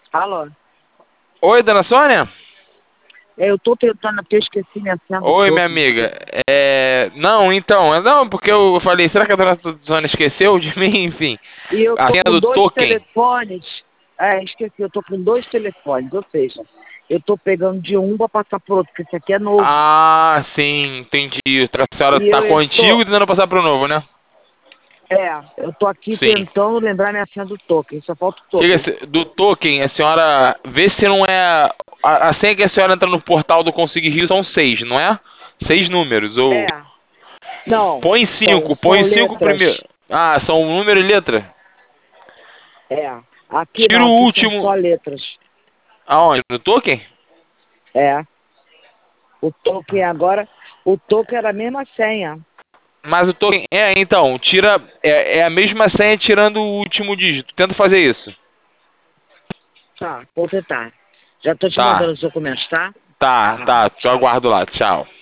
Alô? Oi, dona Sônia? Eu tô tentando aqui, eu esqueci minha senha do Oi, minha token, amiga. desculpa. Não, então, não, porque eu falei, será que a dona Sônia esqueceu de mim? Enfim, E eu a tô senha com do dois token. telefones. Esqueci, eu tô com dois telefones, ou seja, eu tô pegando de um para passar pro outro, porque esse aqui é novo. Ah, sim, entendi. A senhora E tá eu com o antigo estou, e tentando passar pro novo, né? eu tô aqui Sim. tentando lembrar minha senha do token, só falta o Chega token. do token, a senhora vê se não é. A senha que a senhora entra no portal do Consig Rio são seis, não é? Seis números, ou. É, não, Põe são cinco letras. primeiro. Ah, são número e letra? É, aqui Tira não, o aqui são só último. letras. Aonde? No token? É, o token era a mesma senha. Mas o token. Então, tira. É a mesma senha tirando o último dígito. Tenta fazer isso. Tá, vou tentar. Já tô te Tá, mandando os documentos, tá? tá, Tá, tá. Eu tchau. aguardo lá. Tchau.